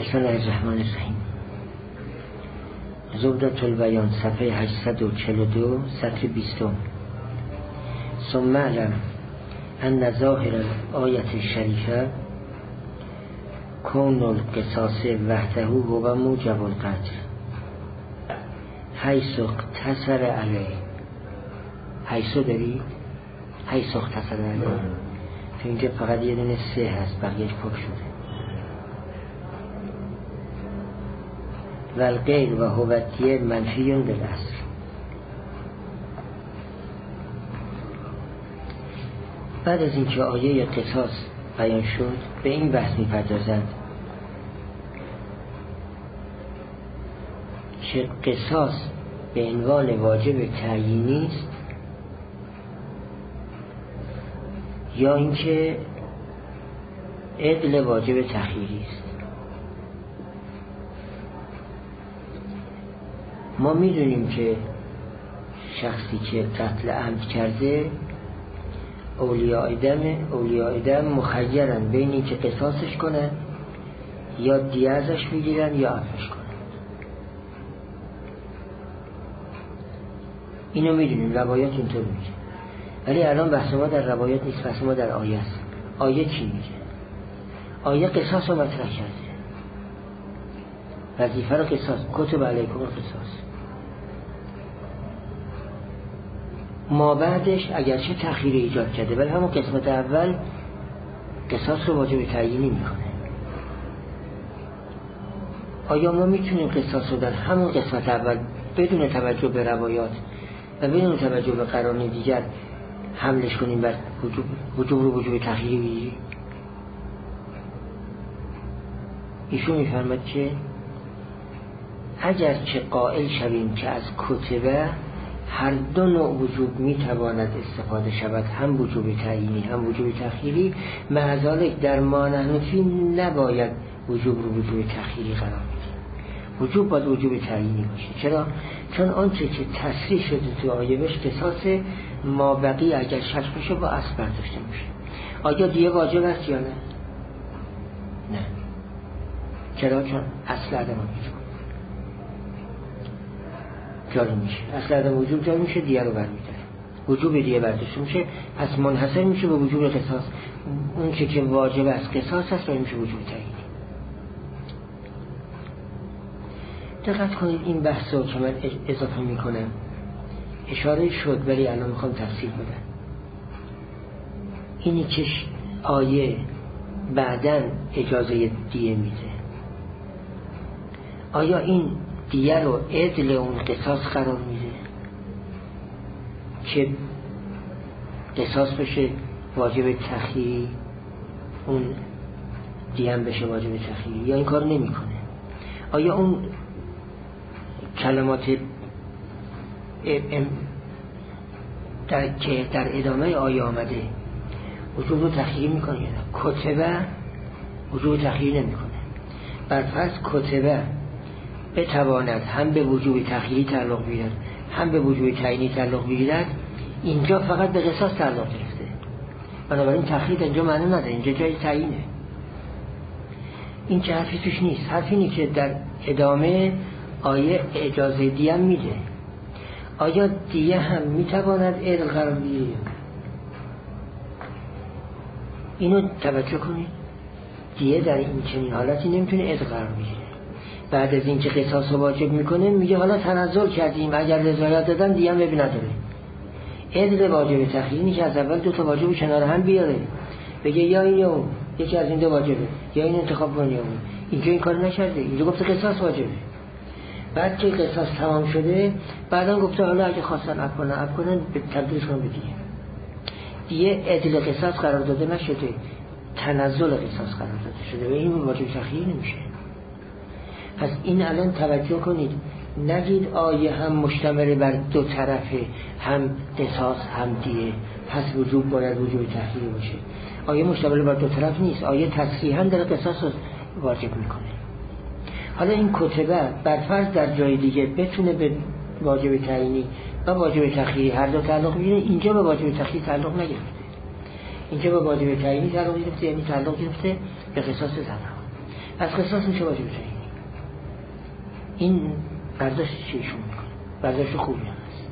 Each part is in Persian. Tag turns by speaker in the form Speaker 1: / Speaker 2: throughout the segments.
Speaker 1: بسم الله الرحمن الرحیم. زبدة البیان صفحه 842 سطر 20. ثم اعلم ان ظاهر الآیة الشریفه کون القصاص وحده و موجب القتل حیث اقتصر علیه. حیث داری؟ حیث اقتصر علیه تو اینجا فقط یه دونه سه هست، بقیهش پاک شده. و الغیر و هوتیه منفیون بالاصل. بعد از اینکه آیه قصاص بیان شد به این بحث می‌پردازند که قصاص به عنوان واجب تعیینی است یا اینکه عدل واجب تخییری است. ما میدونیم که شخصی که قتل عمد کرده اولیاء دم مخیرن بین این که قصاصش کنن یا دیه ازش بگیرن یا عفوش کنن. اینو میدونیم، روایات اینطور میگه. ولی الان بحث ما در روایات نیست، بحث ما در آیه است. آیه چی میگه؟ آیه قصاص رو مطرح کرده، وظیفه رو قصاص، کتب علیکم قصاص. ما بعدش اگرچه تأخیر ایجاد کرده ولی همون قسمت اول قصاص رو واجب تعیینی میکنه. آیا ما میتونیم قصاص رو در همون قسمت اول بدون توجه به روایات و بدون توجه به قرائن دیگر حملش کنیم بر وجوب رو وجوب تأخیری بگیریم؟ ایشون میفرماد که اگر چه قائل شویم که از کتبه هر دو نوع وجوب میتواند استفاده شود، هم وجوب تعیینی هم وجوب تخییری، مع ذالک در ما نحنفی نباید وجوب رو وجوب تخییری قرار بدیم. وجوب باید وجوب تعیینی باشه. چرا؟ چون آنچه که تصریح شده تو آیه بهش قصاص، ما بقی اگر شک بشه با اصل برداشته میشه. آیا دیگه واجب است یا نه؟ نه. چرا؟ چون اصل عدم وجوب جاری میشه، اصل عدم وجوب جاری میشه، دیگه رو برمی‌داره، وجوب دیگه برداشته میشه، پس منحصر میشه به وجوب قصاص. اون که واجب است قصاص است و میشه وجوب تعیینی. دقت کنید این بحث رو که من اضافه میکنم اشاره شد ولی الان میخوام تفصیل بدم. اینی که آیه بعداً اجازه دیه میده، آیا این دیه رو عدل اون قصاص قرار میده که قصاص بشه واجب تخییری، اون دیه هم بشه واجب تخییری، یا این کار نمیکنه؟ آیا اون کلمات که در ادامه آیه آمده وجوب رو تخییر میکنه یا نه؟ کتبه وجوب تخییر نمیکنه. برفرض کتبه بتواند هم به وجوب تخییری تعلق بگیرد هم به وجوب تعیینی تعلق بگیرد، اینجا فقط به قصاص تعلق گرفته، بنابراین تخییر اینجا معنی نداره، اینجا جای تعیینه. این چه حرفی توش نیست. حرف اینه که در ادامه آیه اجازه دیه هم میده. آیا دیه هم میتواند عدل قرار بگیره؟ اینو توجه کنید، دیه در این چنین حالتی نمیتونه عدل قرار بگیره. بعد از اینکه قصاص رو واجب میکنه میگه حالا تنزل کردیم، اگر رضایت دادن دیگه هم ببین نداره. عدل واجب تخییری که از اول دو تا واجب کنار هم بیاره، بگه یا این یا اون، یکی از این دو واجبه، یا این انتخاب کن یا اون. اینجا این کار نکرده، اینجا گفته قصاص واجبه. بعد که قصاص تمام شده بعداً گفته حالا اگه خواستن عفو کنن تبدیل کنن به دیگه عدل قصاص قرار داده نشده، تنزل قصاص قرار داده شده و این واجب تخییری نمیشه. پس این الان توجه کنید، نگید آیه هم مشتمل بر دو طرفه، هم قصاص هم دیه، پس وجوب باید وجوب تخییری باشه. آیه مشتمل بر دو طرف نیست، آیه تصریحاً در قصاص رو واجب میکنه. حالا این کتبه برفرض در جای دیگه بتونه به واجب تعیینی و واجب تخییری هر دو تعلق بگیره، اینجا به واجب تخییری تعلق نگرفته، اینجا به واجب تعیینی تعلق گرفته، یعنی تعلق گرفته به قصاص زنا. از قصاص میشه واجب تعیینی. این برداشت چیشون میکنه، برداشت خوبی هست.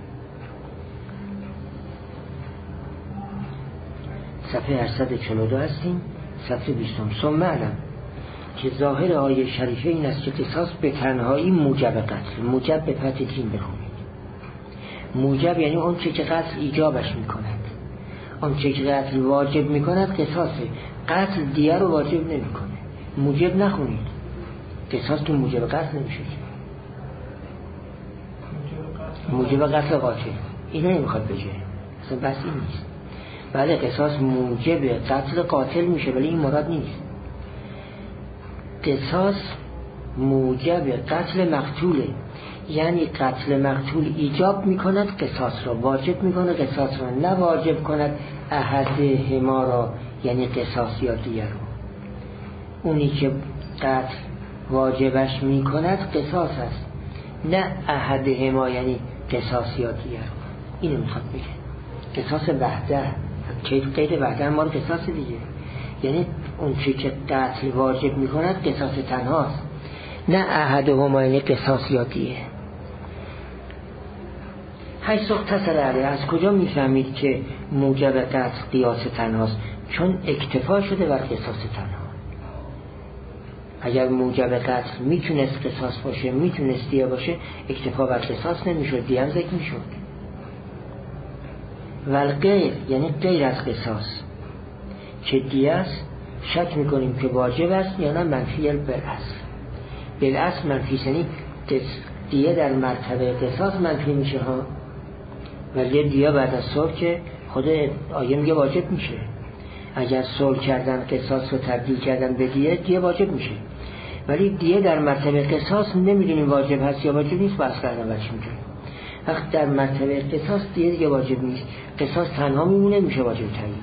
Speaker 1: صفحه 842 هستیم، صفحه 20. ثم علم که ظاهر آیه شریفه این است که قصاص به تنهایی موجب قتل. موجب به فتح جیم بخونید. موجب یعنی اون چه که قتل ایجابش میکند، اون چه که قتل واجب میکند قصاصه. قتل دیه رو واجب نمیکنه. موجب نخونید، قصاص تو موجب قتل نمیشه. موجب قتل قاتل اینو نمیخواد بگه، اصلا بس این نیست. بله قصاص موجب قتل قاتل میشه ولی این مراد نیست. قصاص موجب قتل مقتوله، یعنی قتل مقتول ایجاب میکند قصاص را، واجب میکنه قصاص را، نه واجب کند احدهما را یعنی قصاص یا دیه رو. اونی که قتل واجبش میکند قصاص است، نه احدهما یعنی قصاص یا دیه رو. اینو میخواد بگه. قصاص وحده، قید وحده ما رو قصاص دیگه، یعنی اون چی که قتل واجب میکند قصاص تنهاست، نه احدهما یعنی قصاص یا دیه. حیث اقتصر علیه، از کجا میفهمید که موجب قتل قیاس تنهاست؟ چون اکتفا شده بر قصاص تنها. اگر موجب قتل میتونست قصاص باشه، میتونست دیه باشه، اکتفا بر قصاص نمیشد، دیه هم ذکر میشد. والغیر یعنی غیر از قصاص که دیه است، شک میکنیم که واجب است یا نه منفی بالاصل. بالاصل منفی، یعنی دیه در مرتبه قصاص منفی میشه ها، ولی دیه بعد از صلح که خود آیه میگه واجب میشه. اگر صلح کردن قصاص رو تبدیل کردن به دیه واجب میشه، ولی دیه در مرتبه قصاص نمیدونیم واجب هست یا واجب نیست، بحث کردن بچه میکنیم. وقت در مرتبه قصاص دیگه واجب نیست، قصاص تنها میمونه، میشه واجب تعیین.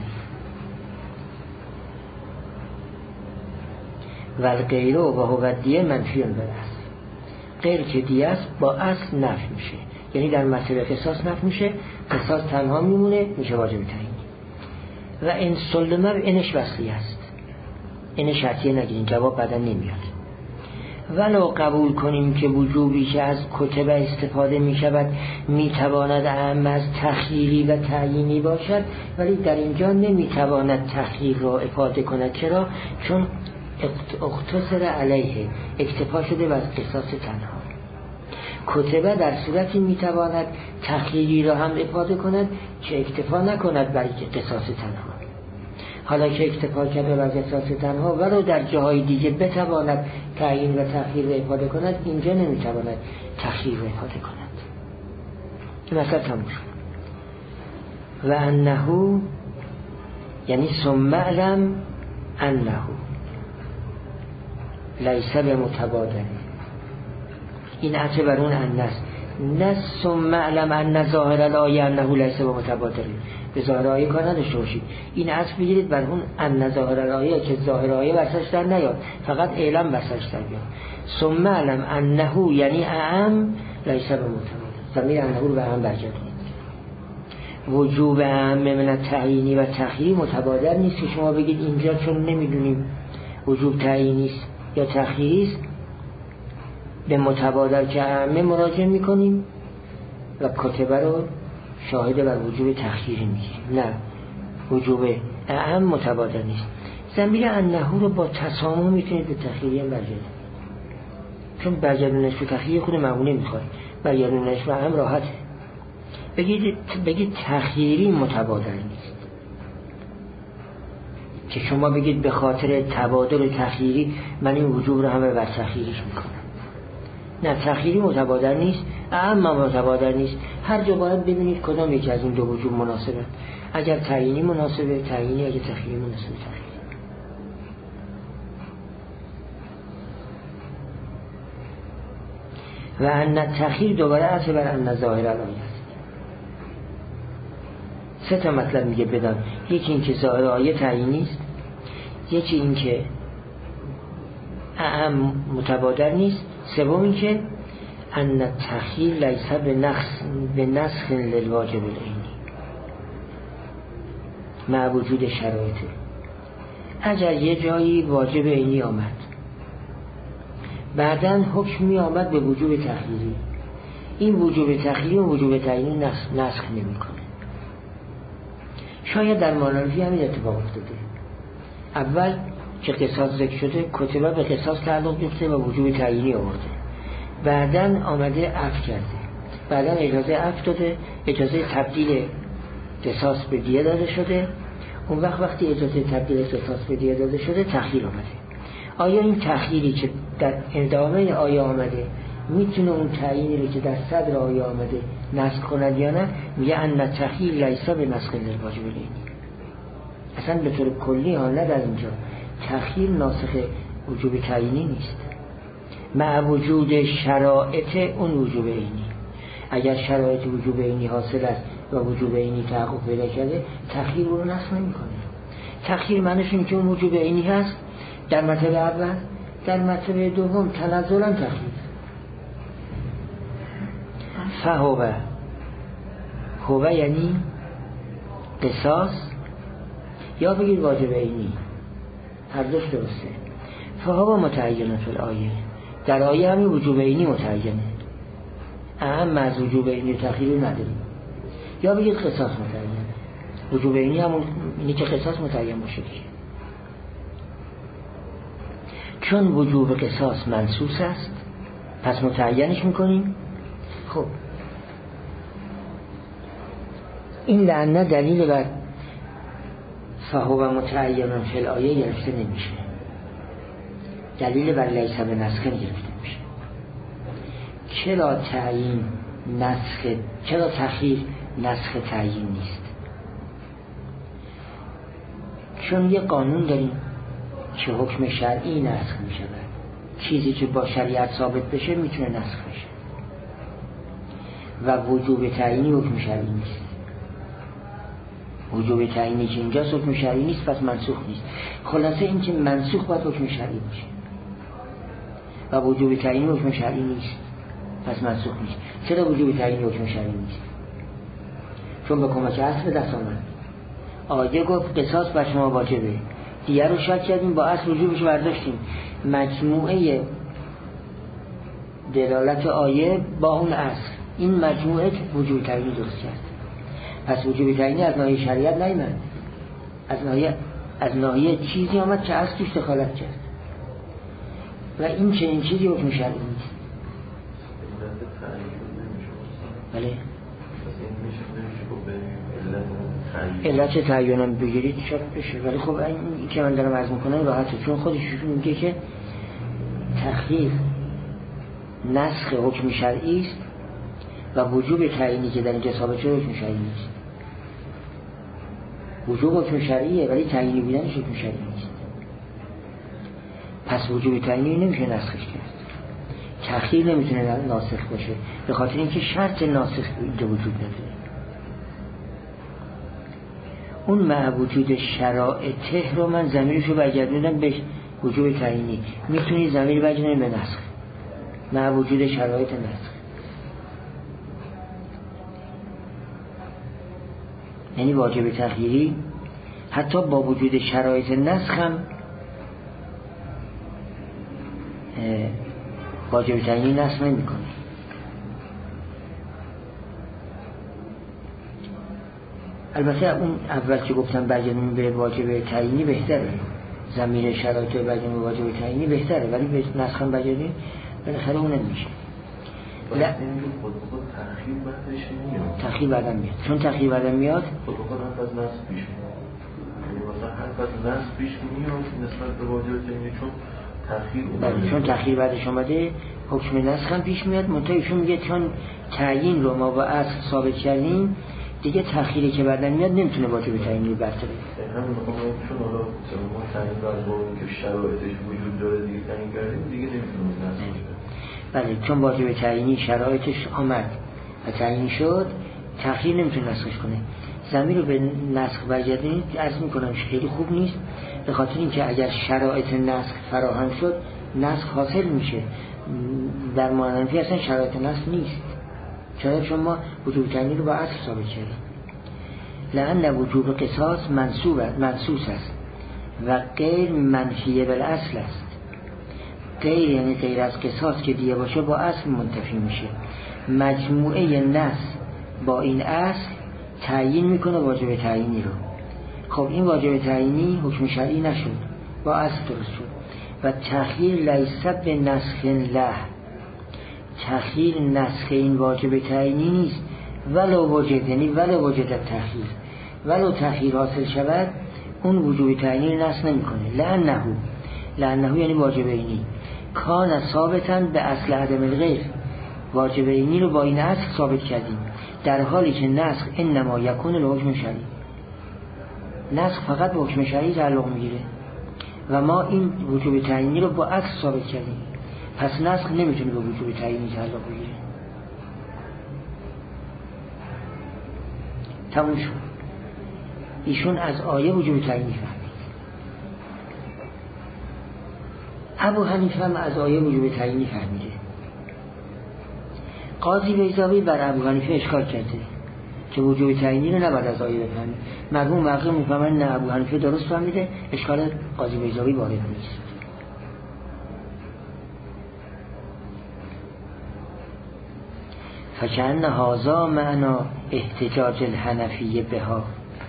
Speaker 1: والغیر و هو دیه منفی بالاصل. غیر که دیه است با اصل نفی میشه، یعنی در مرتبه قصاص نفی میشه، قصاص تنها میمونه، میشه واجب تعیین. و این سلمه اینش وصلی است، این شرطیه نگیرین، جواب بعدا نمیاد. ولو قبول کنیم که وجوبی که از کتبه استفاده می شود می تواند اعم از تخییری و تعیینی باشد، ولی در اینجا نمی تواند تخییر را افاده کند. چرا؟ چون اختصر علیه، اکتفا شده بر قصاص تنها. کتبه در صورتی می تواند تخییری را هم افاده کند که اکتفا نکند بر قصاص تنها. حالا که اکتفا کرده بر قصاص تنها ولو در جاهای دیگه بتواند تعیین و تخییر را افاده کند، اینجا نمیتواند تخییر را افاده کند. این مثلا تموم شد. و انه یعنی ثم اعلم انه لیس بمتبادل. این عطف بر اون انست، نه ثم اعلم ان ظاهر الآیه انه لیس بمتبادل. به ظاهر آیه کار نداشته باشید، این عطف بگیرید بر اون ان ظاهر الآیه که ظاهر آیه واسش در نیاد، فقط اعلم واسش در بیاد. ثم اعلم انه یعنی اعم لیس بمتبادل. ضمیر انه رو به هم برگردونید. وجوب اعم من التعیینی و تخییری متبادل نیست که شما بگید اینجا چون نمیدونیم وجوب تعیینی است یا تخییری است به متبادل که اعمه مراجعه میکنیم و کتبه رو شاهد بر وجوب تخییری میگیریم. نه، وجوب اعم متبادل نیست. ضمیر انه رو با تسامح میتونید به تخییری هم برگردید، چون برگردونش به تخییری خود معموله میخواد، برگردونش به اعم راحته. بگید تخییری متبادل نیست، که شما بگید به خاطر تبادل تخییری من این وجوب رو هم بر تخییریش میکنم. نه، تخییری متبادل نیست، اعم متبادل نیست. هر جا باید ببینید کدام یکی از این دو وجوب مناسبه. اگر تعیینی مناسبه تعیینی، اگر تخییری مناسبه تخییری. و ان تخییر دوباره اصل بر ان ظاهر الآیه است. سه تا مطلب میگه بدان. یکی این که ظاهر آیه تعیینی است، یکی این که اعم متبادل نیست، سوم این که ان تخییر لیس به نسخ للواجب العینی مع وجود شرایطه. اگر یه جایی واجب عینی آمد بعداً حکم می آمد به وجوب تخییری. این وجوب تخییری و وجوب تعیینی نسخ نمی کنه. شاید در مانوی همین اتفاق افتاده. اول که قصاص ذکر شده کتبه به قصاص تعلق گرفته و وجوب تعیینی آورده، بعداً آمده عفو کرده، بعداً اجازه عفو داده، اجازه تبدیل قصاص به دیه داده شده. اون وقتی اجازه تبدیل قصاص به دیه داده شده تخییر آمده. آیا این تخییری که در ادامه آیه آمده میتونه اون تعیینی رو که در صدر آیه آمده نسخ کند یا نه؟ میگه ان تخییر لیس به نسخ للواجب العینی. اصلا به طور کلی ها، نه در اینجا تخییر ناسخ وجوب تعیینی نیست، مع وجود شرایط اون وجوب عینی. اگر شرایط وجوب عینی حاصل است و وجوب عینی تحقق پیدا کرده تخییر رو نسخ نمی‌کنه. تخییر معنیش اینه که اون وجوب عینی هست در مرتبه اول، در مرتبه دوم تنزلا تخییر. فهو یعنی قصاص یا بگید واجب عینی، هر دوش درسته. فهو متعینه فی الآیه، در آیه همین وجوب عینی متعینه، اهم از وجوب عینی تخییر نداریم. یا بگید قصاص متعینه، وجوب عینی همون اینی که قصاص متعین باشه دیگه. چون وجوب قصاص منصوص است پس متعینش میکنیم. خب این لعنه دلیل بر فهو متعین فی الآیه گرفته نمیشه، دلیل بر لیس به نسخ گرفته میشه. چرا تعیین نسخ، چرا تخییر نسخ تعیین نیست؟ چون یه قانون داریم که حکم شرعی نسخ می شود. چیزی که با شریعت ثابت بشه میتونه نسخ بشه و وجوب تعیینی حکم شرعی نیست. وجوب تعیینی که اینجا حکم شرعی نیست پس منسوخ نیست. خلاصه این که منسوخ باید حکم شرعی باشه و وجوب تعیینی حکم شرعی نیست پس منسوخ نیست. چرا وجوب تعیینی حکم شرعی نیست؟ چون به کمک اصل دست آمد. آیه گفت قصاص بر شما واجبه، دیگه رو شک کردیم با اصل وجوبش برداشتیم، مجموعه دلالت آیه با اون اصل، این مجموعه وجوب تعیینی درست کرد. پس وجوب تعیینی از ناحیه شریعت نیامد، از ناحیه چیزی آمد که اصل توش دخالت کرد و این چنین چیزی حکم شرعی نیست. بله علت تعیینم بگیرید شاید بشه، ولی خب این که من دارم عرض میکنم راحته، چون خودش میگه که تخییر نسخ حکم شرعی است و وجوب تعیینی که در اینجا ثابت شده حکم شرعی نیست. وجوب حکم شرعیه ولی تعیینی بودنش حکم شرعی نیست. پس وجوب تعیینی نمیشه نسخش کرد. تخییر نمیتونه ناسخ باشه به خاطر اینکه شرط ناسخ اینجا وجود نداره. اون مع وجود شرایطه رو من ضمیرشو برگردوندم به وجوب تعیینی، میتونی ضمیر برگردونی به نسخ مع وجود شرایط نسخ. یعنی واجب تخییری حتی با وجود شرایط نسخ هم واجب تعیینی نسخ نمی کنه. البته اون اول که گفتم برگردونیم به واجب تعیینی بهتره، ضمیر شرایط برگردونیم به واجب تعیینی بهتره، ولی به نسخ هم برگردونیم بالاخره اون نمیشه. لا
Speaker 2: تخییر بعدش میاد،
Speaker 1: تخییر بعدم میاد، چون تخییر بعدم میاد
Speaker 2: خود حرف از نسخ پیش میاد، یعنی مثلا حرف از نسخ پیش میاد نسبت به واجب تعیینی، چون تخییر اومده،
Speaker 1: چون تخییر بعدش اومده حکم نسخ هم پیش میاد. منتهیشون میگه چون تعیین رو ما با اصل ثابت کردیم دیگه تخییری که بعدن میاد نمیتونه واجب تعیینی برتره.
Speaker 2: همین چون حالا ما تعیین بعد با اینکه شرایطش وجود داره دیگه تعیین کردیم دیگه نمیتونه نسخ.
Speaker 1: بله چون واجب تعیینی شرایطش آمد و تعیین شد تخییر نمیتونه نسخش کنه. ضمیر رو به نسخ برگردونید عرض میکنم خیلی خوب نیست، به خاطر اینکه اگر شرایط نسخ فراهم شد نسخ حاصل میشه. در معنوی اصلا شرایط نسخ نیست، چون ما وجوب تعیینی رو با اصل ثابت کردیم. لأن وجوب قصاص منصوص است و غیر منفی بالاصل است. غیر یعنی غیر از قصاص که دیه باشه با اصل منتفی میشه. مجموعه نص با این اصل تعیین میکنه واجب تعیینی رو. خب این واجب تعیینی حکم شرعی نشد، با اصل درست شد. و تأخیر لیس به نسخ له، تأخیر نسخ این واجب تعیینی نیست. ولو وجد، یعنی ولو وجد تأخیر، ولو تأخیر حاصل شود اون وجوب تعیینی نسخ نمیکنه. لأنه یعنی واجب اینی کان ثابتا به اصل عدم الغیر، واجب اینی رو با این اصل ثابت کردیم، در حالی که نسخ انما یکون الحکم شرعی، نسخ فقط به حکم شرعی تعلق میگیره و ما این وجوب تعیینی رو با اصل ثابت کردیم، پس نسخ نمیتونه به وجوب تعیینی تعلق بگیره. تموم شد. ایشون از آیه وجوب تعیینی فهمید. ابو حنیفه هم از آیه وجوب تعیینی فهمیده. قاضی بیضاوی بر ابو حنیفه اشکال کرده که وجوب تعیینی رو نباید از آیه بفهمید. مرحوم واقع میفهمن نه ابو حنیفه درست فهمیده، اشکال قاضی بیضاوی وارد نیست. فکأن هذا معنا احتجاج الحنفیه بها،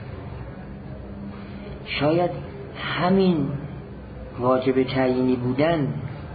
Speaker 1: شاید همین واجب تعیینی بودن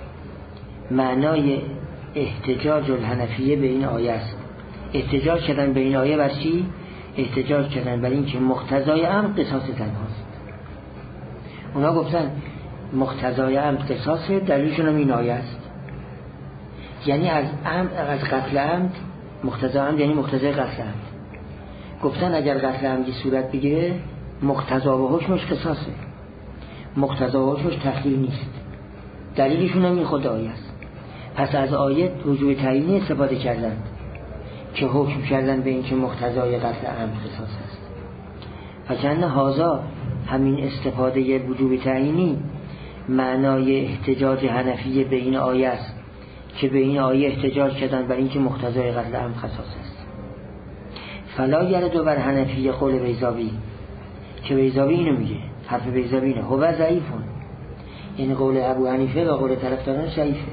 Speaker 1: معنای احتجاج الحنفیه به این آیه است. احتجاج کردن به این آیه بر چی؟ احتجاج کردن بر این که مقتضای امر قصاص تنهاست. اونا گفتن مقتضای امر قصاص، دلیلشون هم این آیه است. یعنی از قتل عمد، مقتضای امر یعنی مقتضای قتل عمد. گفتن اگر قتل عمدی صورت بگیره مقتضا و حکمش قصاصه، مقتضا و حکمش تخییر نیست، دلیلشون هم این خود آیه است. پس از آیه وجوب تعیینی استفاده کردن که حکم کردن به این که مقتضای قتل عمد قصاص است. فکأن هذا همین استفاده وجوب تعیینی معنای احتجاج حنفیه به این آیه است که به این آیه احتجاج کردن بر این که مقتضای قتل عمد قصاص است. فلا یرد بر حنفیه قول بیضاوی، که بیضاوی اینو میگه، حرف بیضاوی اینه، هو ضعیفون، یعنی قول ابو حنیفه و قول طرفداران ضعیفه.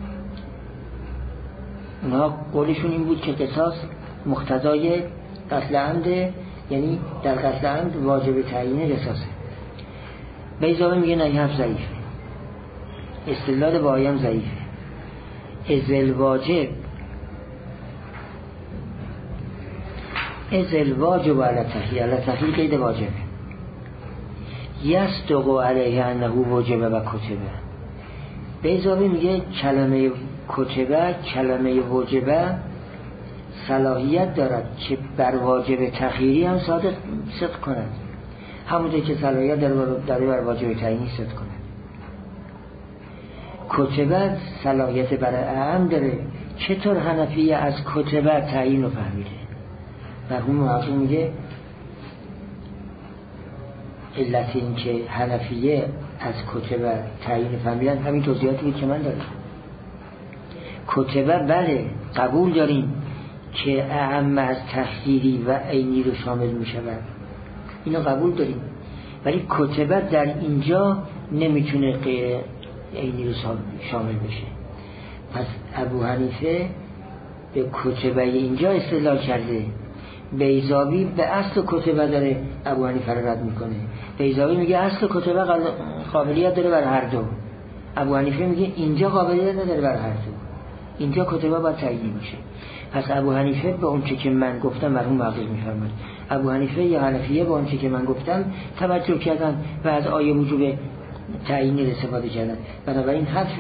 Speaker 1: اونها قولشون این بود که قصاص مقتضای قتل عمد، یعنی در قتل عمد واجب تعیین قصاصه. بیضاوی میگه نه، این حرف ضعیفه، استدلال با آیه هم ضعیفه. ازل واجب علی تحلیل قید واجبه، یصدق علیه انه واجب و کتبه. بیضاوی میگه کلمه کتبه، کلمه واجبه صلاحیت دارد که بر واجب تخییری هم صدق کند، همونطور که صلاحیت داره بر واجب تعیینی صدق کند. کتبه صلاحیت برای اعم داره. چطور حنفیه از کتبه تعیین رو فهمیده؟ مرحوم واقعی میگه علت این که حنفیه از کتبه تعیین فهمیدن همین توضیحاتی که من دارم. کتبه بله قبول داریم که اعم از تخییری و عینی رو شامل می شود، اینو قبول داریم، ولی کتبه در اینجا نمیتونه غیر عینی رو شامل بشه. پس ابو حنیفه به کتبه اینجا استدلال کرده، بیضاوی به اصل کتبه داره ابو حنیفه رو رد میکنه. بیضاوی میگه اصل کتبه قابلیت داره بر هر دو، ابو حنیفه میگه اینجا قابلیت نداره بر هر دو، اینجا کتبه باید تعیین میشه. پس ابو حنیفه به اون چه که من گفتم، مرحوم واقعی میفرماد، ابو حنیفه یا حنفیه به اون چه که من گفتم توجه کردن و از آیه وجوب تعیینی استفاده کردن. بنابراین حرف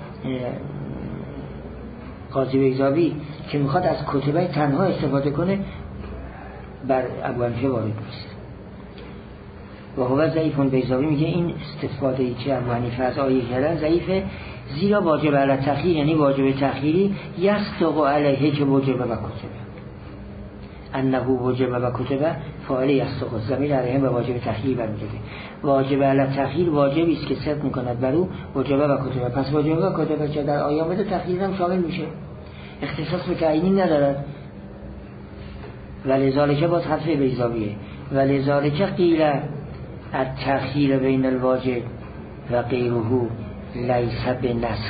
Speaker 1: قاضی بیضاوی که میخواد از کتبه تنها استفاده کنه بر ابو حنیفه وارد نیست. و هو ضعیفون. بیضاوی میگه این استفاده‌ای که ابو حنیفه از آیه کردن ضعیفه، زیرا واجب علی تخییر یعنی واجب تخییری یصدق علیه که واجب و کتبه، انه واجب و کتبه فاعل یصدق، ضمیر علیه به واجب تخییر برمیگرده. واجب علی تخییر واجبی است که صدق میکند بر او واجب و کتبه، پس واجب و کتبه که در آیه آمده تخییر هم شامل میشه، اختصاص به تعیینی ندارد. ولذالک باز حرف بیضاویه، ولذالک قیل التخییر بین الواجب و غیره لیس بنسخ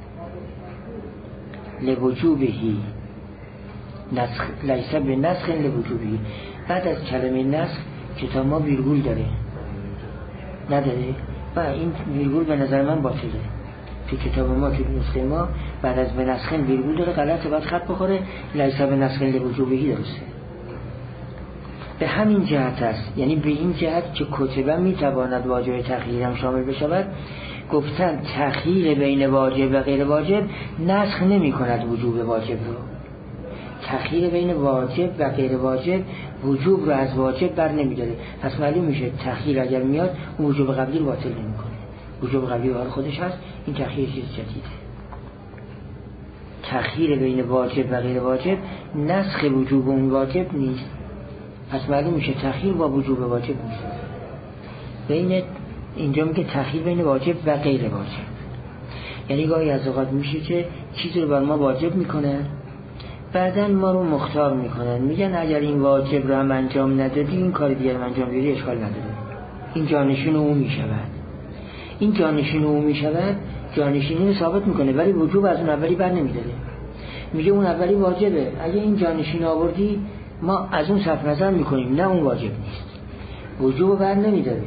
Speaker 1: لوجوبهی، نسخ لیس بنسخ لوجوبهی. بعد از کلمه نسخ کتاب ما ویرگول داره نداره؟ و این ویرگول به نظر من باطله. تو کتاب ما، تو نسخه ما بعد از بنسخ ویرگول داره، غلطه، باید خط بخوره لیس بنسخ لوجوبهی درسته. به همین جهت است، یعنی به این جهت که کتبه میتواند واجب تأخیر هم شامل بشود. گفتن تأخیر بین واجب و غیر واجب نسخ نمی کند وجوب واجب رو. تأخیر بین واجب و غیر واجب وجوب رو از واجب بر نمی داره. پس معلوم میشه تأخیر اگر میاد وجوب قبلی رو باطل نمی کنه. وجوب قبلی حال خودش هست، این تأخیر چیز جدیده. تأخیر بین واجب و غیر واجب نسخ وجوب اون واجب نیست. پس معلوم میشه تأخیر با وجوب واجب نیست. بین اینجا میگه تأخیر بین واجب و غیر واجب، یعنی گاهی از اوقات میشه که چیزی رو بر ما واجب میکنن، بعداً ما رو مختار میکنن، میگن اگر این واجب رو هم انجام ندادی این کار دیگر رو انجام بدی اشکال نداره. این جانشین او میشود. این جانشین او میشود، جانشینی رو ثابت میکنه، ولی وجوب از اون اولی بر نمیداره. میگه اون اولی واجبه، اگه این جانشین آوردی ما از اون صرف نظر میکنیم، نه اون واجب نیست، وجوب بر نمیداره،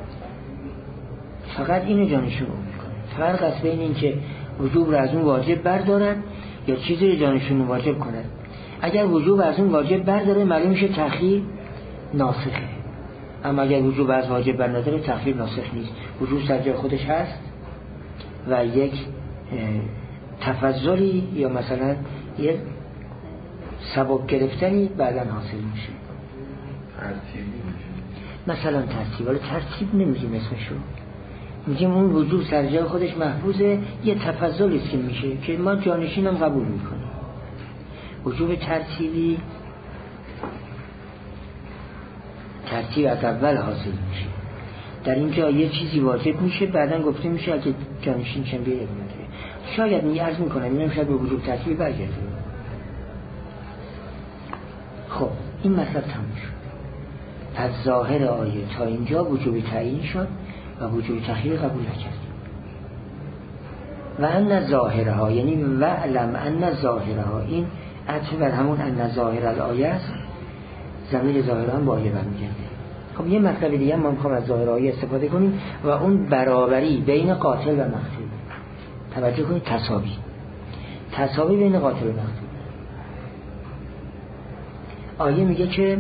Speaker 1: فقط اینو جانشین میکنه. فرق است بین این که وجوب رو از اون واجب بردارن یا چیزی رو جانشین واجب کنن. اگر وجوب از اون واجب برداره معلوم میشه تأخیر ناسخه، اما اگر وجوب از واجب برداره تأخیر ناسخ نیست. وجوب سر جای خودش هست و یک تفضلی یا مثلا یک سبب گرفتنی بعداً حاصل میشه.
Speaker 2: ترتیبی میشه.
Speaker 1: مثلا ترتیب، ولی ترتیب نمیگیم اسمشو، میگیم اون وجود سر جای خودش محفوظه، یه تفضلی است که میشه که ما جانشین هم قبول میکنیم. وجوب ترتیبی، ترتیب از اول حاصل میشه. در اینجا یه چیزی واجب میشه، بعداً گفته میشه اگه جانشین چند بیه ابنده. شاید میارز میکنم اینم شاید به وجوب ترتیبی برگرده. خب این مطلب تموم شد. از ظاهر آیه تا اینجا وجوب تعیین شد و وجوب تأخیر قبول نکردیم. و ان ظاهرها، یعنی وعلم ان ظاهرها، این عطف بر همون ان ظاهر الآیه است. ضمیر ظاهرها هم با آیه برمیگرده. خب یه مطلب دیگه ما میخوام از ظاهر آیه استفاده کنیم و اون برابری بین قاتل و مقتول. توجه کنید، تساوی بین قاتل و مقتول. آیه میگه که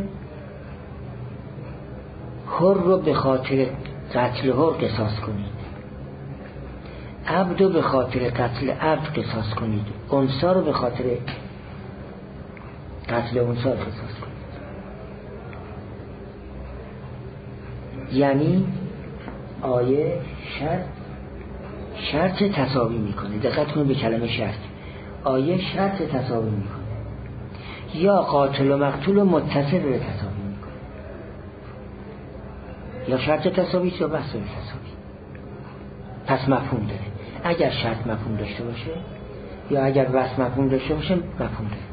Speaker 1: حر رو به خاطر قتل حر قصاص کنید، عبد رو به خاطر قتل عبد قصاص کنید، انثی رو به خاطر قتل انثی قصاص کنید. یعنی آیه شرط تساوی میکنه. دقت کنید به کلمه شرط. آیه شرط تساوی میکنه، یا قاتل و مقتول متصل به تساوی میکنه، یا شرط تساوی یا بحث تساوی. پس مفهوم داره. اگر شرط مفهوم داشته باشه یا اگر بحث مفهوم داشته باشه مفهوم داره.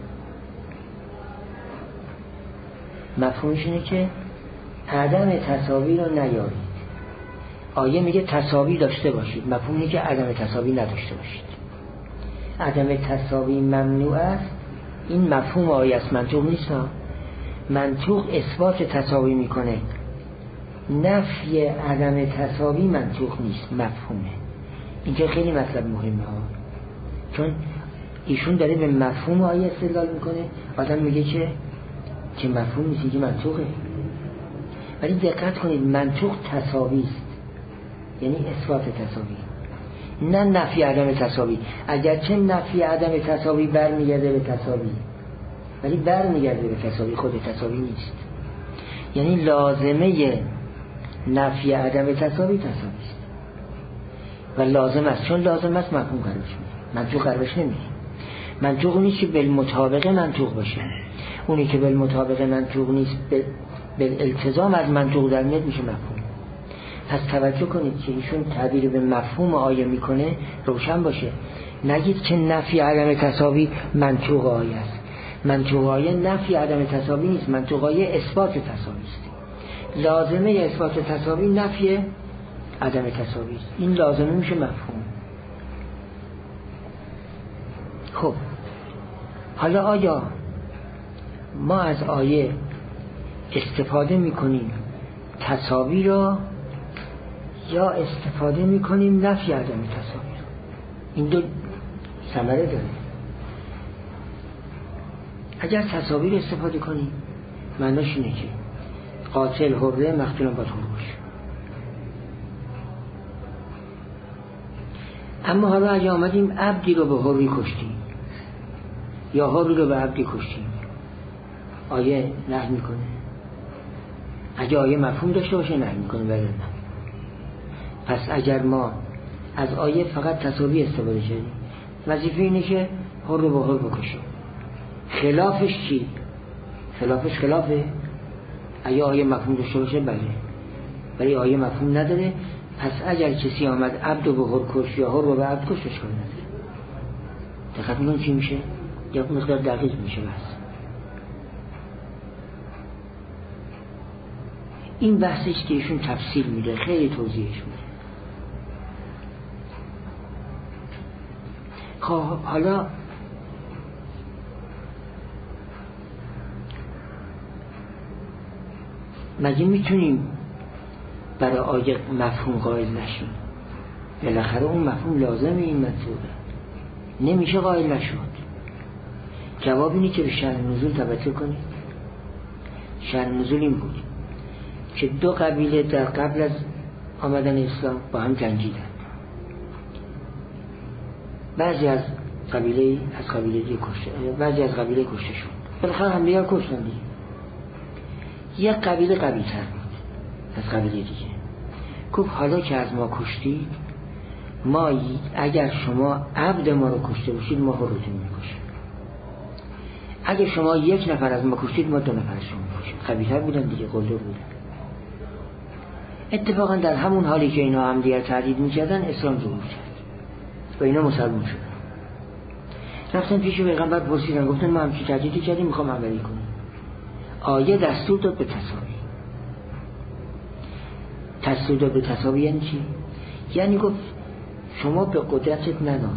Speaker 1: مفهومش اینه که عدم تساوی رو نیارید. آیه میگه تساوی داشته باشید، مفهوم اینه که عدم تساوی نداشته باشید. عدم تساوی ممنوع است. این مفهوم آیه است، منطوق نیست. منطوق اثبات تساوی میکنه، نفی عدم تساوی منطوق نیست، مفهومه. اینجا خیلی مطلب مهمه ها، چون ایشون داره به مفهوم آیه استدلال میکنه، آدم میگه که مفهوم نیست، که منطوقه. ولی دقت کنید، منطوق تساوی است، یعنی اثبات تساوی، نه نفی عدم تساوی. اگرچه نفی عدم تساوی برمیگرده به تساوی، ولی برمیگرده به تساوی، خود تساوی نیست. یعنی لازمه نفی عدم تساوی است و لازم است. چون لازم است مفهوم قرارش میده، منطوق قرارش نمیده. منطوق نیست که بالمطابقه منطوق باشه، اونی که بالمطابقه منطوق نیست بالالتزام از منطوق در میاد میشه مفهوم. پس توجه کنید که ایشون تعبیر به مفهوم آیه میکنه روشن باشه. نگید که نفی عدم تساوی منطوق آیه است. منطوق آیه نفی عدم تساوی نیست، منطوق آیه اثبات تساوی است. لازمه اثبات تساوی نفی عدم تساوی است. این لازمه میشه مفهوم. خب حالا آیا ما از آیه استفاده میکنیم تساوی را یا استفاده میکنیم نفی عدم تساوی را؟ این دو ثمره داره. اگر تساوی را استفاده کنیم معناش اینه که قاتل حره مقتولم باید حر باشه. اما حالا اگه آمدیم عبدی رو به حری کشتیم یا حری رو به عبدی کشتیم، آیه نهی میکنه؟ اگه آیه مفهوم داشته باشه نهی میکنه، ولی نه. پس اگر ما از آیه فقط تساوی استفاده کردیم، وظیفه اینه که حر رو به حر بکشیم. خلافش چی؟ خلافش خلافه؟ اگه آیه مفهوم داشته باشه بله، ولی آیه مفهوم نداره. پس اگر کسی آمد عبد رو به حر کش یا حر رو به عبد کش اشکال نداره. دقیق میکنم چی میشه؟ یا مقدار دقیق میشه. بس این بحثش که ایشون تفصیل میده، خیلی توضیحش میده. خب حالا مگه میتونیم برای آیه مفهوم قائل نشیم؟ بالاخره اون مفهوم لازمه این مطلوبه، نمیشه قائل نشد. جواب اینه که به شأن نزول توجه کنید. شأن نزول این بود که دو قبیله در قبل از آمدن اسلام با هم جنگیدند. بعضی از قبیله کشته شد. بالاخره هم دیگر کشتن دیگه. یک قبیله قوی تر بود از قبیله دیگه. گفت حالا که از ما کشتید، ما اگر شما عبد ما رو کشته باشید ما حرتون میکشیم. اگر شما یک نفر از ما کشتید ما 2 نفر از شما میکشیم. قوی تر بودن دیگه، قلدر بودن. اتفاقا در همون حالی که اینا هم دیگر تهدید میکردن اسلام ظهور کرد و اینا مسلمان شدن. رفتن پیش پیغمبر پرسیدن، گفتن ما همچی تهدیدی کردیم میخوام عملی کنیم. آیه دستور داد به تساوی. دستور داد به تساوی یعنی چی؟ یعنی گفت شما به قدرتت نناز،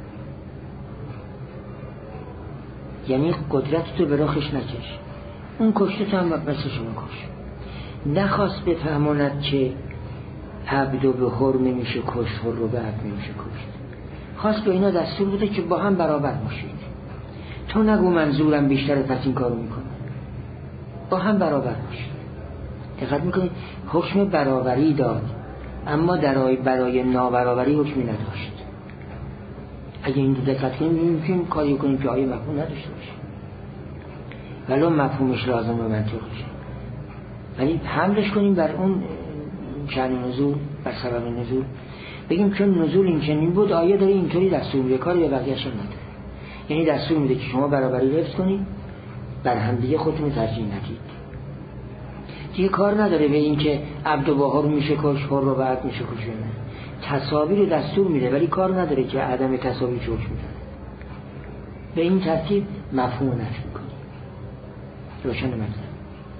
Speaker 1: یعنی قدرتتو به رخش نکش. اون کشته هم مثل شما کش. نخواست بفهماند که عبد و به حر نمیشه کشت، حر رو به عبد نمیشه کشت. خواست به اینا دستور بوده که با هم برابر باشید. تو نگو منظورم بیشتره پس این کارو میکنه. با هم برابر باشید. دقت میکنید؟ حکم برابری داد، اما برای نابرابری حکمی نداشت. اگه این دو دقت کنیم می‌بینیم کاری کنیم که آیه مفهوم نداشته باشه، ولو مفهومش لازم به منطق باشه، ولی حملش کنیم بر اون شأن نزول، بر سبب نزول. بگیم چون نزول این چنین بود آیه داره اینطوری دستور میده، کاری به بقیه‌اش نداره. یعنی دستور میده که شما برابری حفظ کنید، بر هم دیگه خودتون ترجیح ندید. دیگه کار نداره به این که عبد و باهر میشه کش، حر و بعد میشه کش. تساوی رو دستور میده ولی کار نداره که عدم تساوی چه حکم میده. به این ترتیب مفهوم نفی میکنی. روشن مطلب.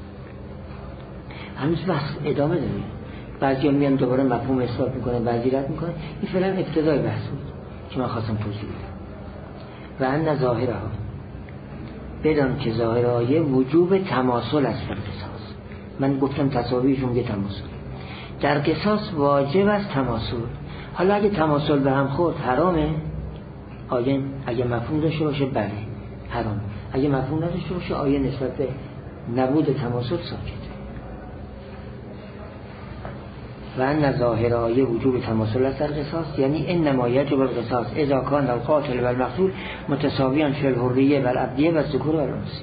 Speaker 1: هنوز بحث ادامه داره. بعضی میان دوباره مفهوم اثبات میکنن، بعضی رد میکنن. این فعلا ابتدای بحث بود که من خواستم توضیح بدم. و ان ظاهرها، بدان که ظاهر آیه وجوب تماثل است در قصاص. من گفتم تساویشون میگه تماثل. در قصاص واجب است تماثل. حالا اگه تماثل به هم خورد حرامه؟ آیه اگه مفهوم داشته باشه بله حرام. اگه مفهوم نداشته باشه آیه نسبت به نبود تماثل ساکته. و ان ظاهر آیه وجوب تماثل است در قصاص، یعنی انما یجب القصاص اذا کان القاتل و المقتول متساویان فی الحریه و العبدیه و الذکور و الانثى.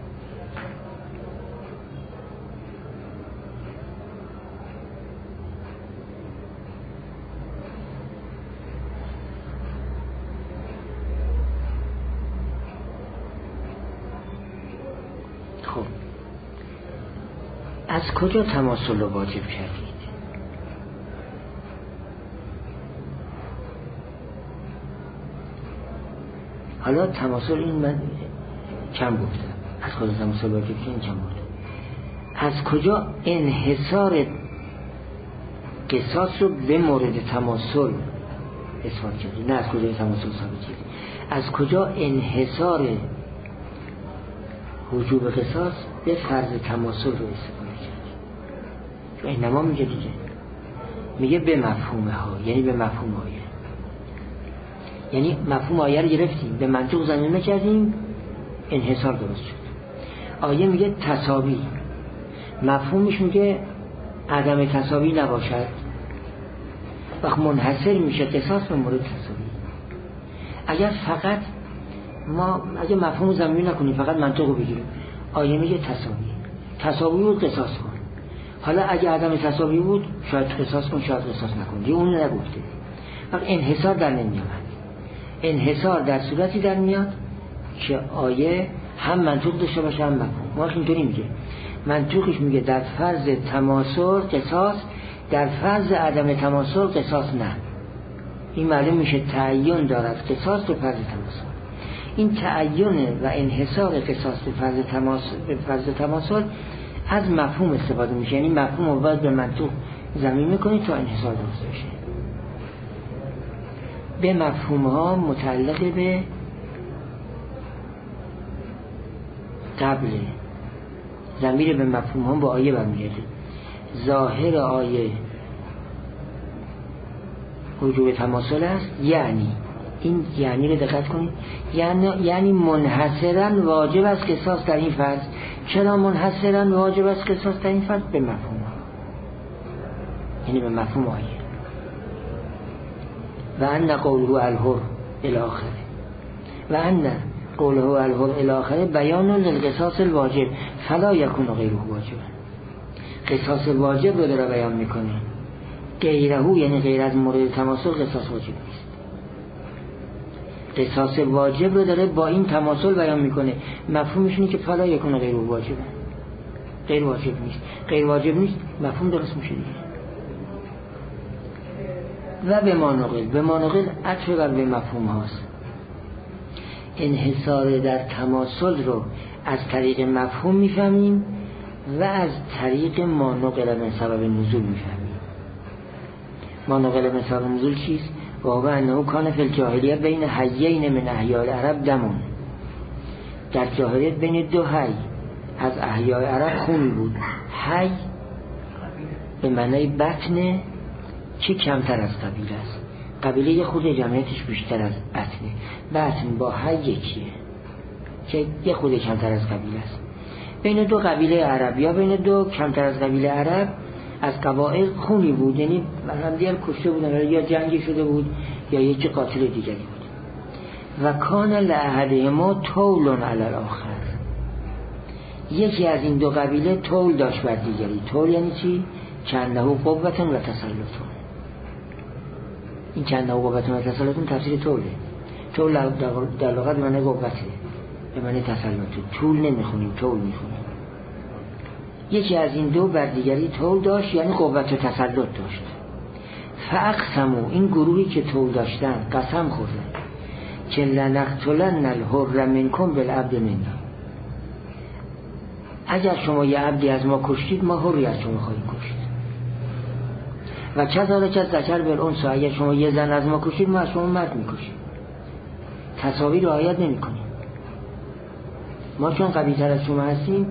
Speaker 1: خب از کجا تماثل رو واجب کردید؟ حالا تماثل این من کم گفتم، از کجا تماثل واجب کردید کم گفتم. از کجا انحصار قصاص رو به مورد تماثل اثبات کردی، نه از کجا تماسل ثابت کردی. از کجا انحصار وجوب قصاص به فرض تماسل رو استفاده کردی؟ چون اینما میگه دیگه، میگه به مفهوم ها، یعنی به مفهوم آیه، یعنی مفهوم آیه رو گرفتیم به منطق زمین نکردیم، انحصار درست شد. آیه میگه تساوی، مفهومش میگه عدم تساوی نباشد، وقت منحصر میشه قصاص به مورد تساوی. اگر فقط ما اگه مفهوم زمین نکنیم فقط منطق رو بگیریم، آیه میگه تساوی بود قصاص کن. حالا اگه عدم تساوی بود شاید قصاص کن، شاید قصاص نکن، دیگه اون نگفته. وقت انحصار در نمیاد. انحصار در صورتی در میاد که آیه هم منطق داشته باشه هم مفهوم. ما اینطوری میگه، منطقش میگه در فرض تماسل قصاص، در فرض عدم تماسل قصاص نه. این معلوم میشه تعین دارد قصاص به فرض تماسل. این تعین و انحصار قصاص به فرض تماسل از مفهوم استفاده میشه، یعنی مفهوم رو باید به منطق زمین میکنی تا انحصار درست بشه. به مفهوم ها متعلق به قبل، ضمیر به مفهوم ها با آیه برمیگرده. ظاهر آیه وجوب تماسل است، یعنی این یعنی رو دقت کنید، یعنی منحصرا واجب است قصاص در این فرض. چرا منحصرا واجب است قصاص در این فرض؟ به مفهوم ها، یعنی به مفهوم آیه. و ان قوله الحر الاخره، و ان قوله الحر الاخره بیان للقصاص الواجب فلا یکون غیره واجب. قصاص الواجب رو داره بیان میکنه، غیره یعنی غیر از مورد تماسل قصاص واجب نیست. قصاص واجب رو داره با این تماسل بیان میکنه، مفهومش اینه که فلا یکون غیره واجب، غیر واجب نیست. غیر واجب نیست مفهوم درست میشه دیگه. و به مانقل عطف بر به مفهوم هاست. انحصار در تماسل رو از طریق مفهوم میفهمیم و از طریق مانقل من سبب نزول میفهمیم. مانقل من سبب نزول چیست؟ و هو انه کان فی الجاهلیه بین حیین من احیاء العرب دمون. در جاهلیت بین دو حی از احیاء عرب خون بود. حی به معنی بطنه که کمتر از قبیله است. قبیله یه خود جمعیتش بیشتر از بطنه. بطن با حی یکیه که یه خود کمتر از قبیله است. بین دو قبیله عرب یا بین دو کمتر از قبیله عرب از قبایل خونی بود، یعنی هم دیگر کشته بودن، یا جنگی شده بود یا یک قاتل دیگری بود. و کان لأحدهما طول علی الاخر، یکی از این دو قبیله طول داشت بر دیگری. طول یعنی چی؟ چنده قوة و تسلط. این چنده قوة و تسلط تفسیر طوله. طول در لغت معنی قوته، به معنی تسلط. طول نمیخونیم، طول میخونیم. یکی از این دو بر دیگری طول داشت، یعنی قوت و تسلط داشت. فاقسموا، این گروهی که طول داشتن قسم خوردن که لنقتلن الحر منکم بالعبد منا، اگر شما یه عبدی از ما کشتید ما حری از شما خواهیم کشت. و کذالک الذکر بالانثی، اگر شما یه زن از ما کشتید ما از شما مرد میکشیم. تساوی رعایت نمیکنیم. ما چون قوی‌تر از شما هستیم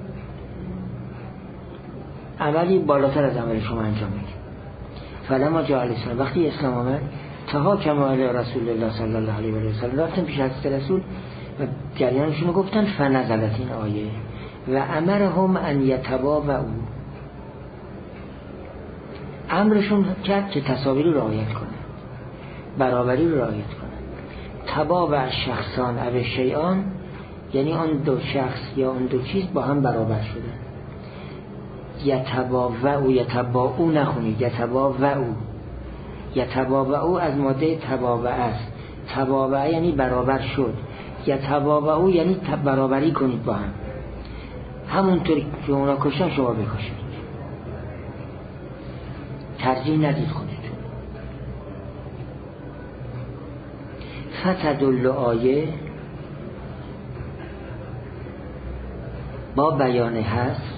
Speaker 1: عملی بالاتر از عمل شما انجام میدیم. فلما جاء الاسلام، وقتی اسلام آمد، تحاکموا الی رسول الله صلی الله علیه و سلم، رفتن پیش حضرت رسول و جریانشون رو گفتن. فنزلت این آیه و امرهم ان یتباوؤ، امرشون کرد که تساوی رو رعایت کنن، برابری رو رعایت کنن. تباوع شخصان او شیئان، یعنی آن دو شخص یا آن دو چیز با هم برابر شدن. یتباوع، یتباوع نخونید، یتباوع از ماده تباوع است. تباوع یعنی برابر شد، یتباوع یعنی برابری کنید با هم. همونطور که اونا کشتن شما بکشید، ترجیح ندید خودتون. فتدل آیه با بیانه هست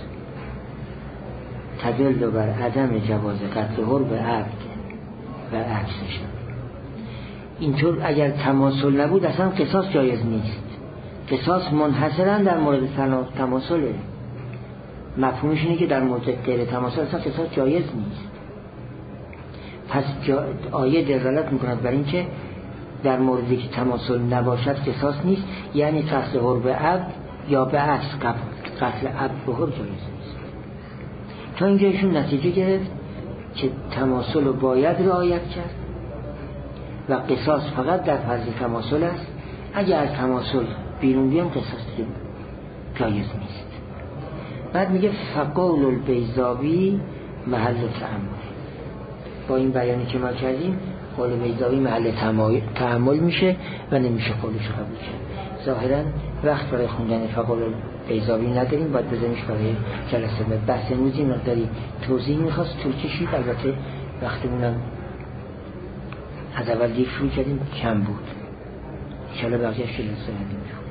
Speaker 1: تدل بر عدم جواز قتل حر به عبد و عکسش. اینطور اگر تماسل نبود اصلا قصاص جایز نیست. قصاص منحصرا در مورد تماسله. مفهومش اینه که در مورد غیر تماسل اصلا قصاص جایز نیست. پس آیه دلالت میکند بر این که در موردی که تماسل نباشد قصاص نیست، یعنی قتل حر عبد یا به عکس قتل عبد به حر جایز نیست. تا اینجا ایشون نتیجه گرفت که تماسل رو باید رعایت کرد و قصاص فقط در فرض تماسل است. اگر از تماسل بیرون بیام قصاص جایز نیست. بعد میگه فقول البیضاوی محل تأمل. با این بیانی که ما کردیم قول بیضاوی محل تأمل میشه و نمیشه قولش قبول کرد. ظاهرا وقت برای خوندن فقول البیضاوی نداریم، باید بزنیش برای جلسه بعد. بحث امروزی مقداری توضیح میخواست، طول کشید. البته وقتمونم از اول دیر شروع کردیم، کم بود. ان شاءالله بقیه‌اش جلسه بعدی میشه.